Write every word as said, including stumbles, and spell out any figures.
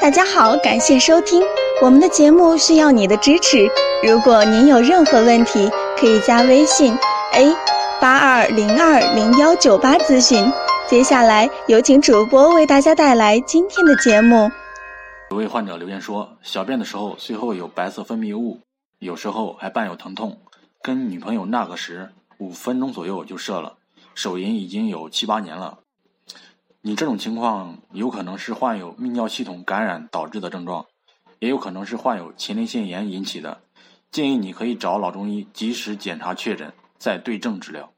大家好，感谢收听我们的节目，需要你的支持。如果您有任何问题，可以加微信 A 八二零二零幺九八咨询。接下来有请主播为大家带来今天的节目。 有位患者留言说，小便的时候最后有白色分泌物，有时候还伴有疼痛，跟女朋友那个时五分钟左右就射了，手淫已经有七八年了。你这种情况有可能是患有泌尿系统感染导致的症状，也有可能是患有前列腺炎引起的，建议你可以找老中医及时检查确诊，再对症治疗。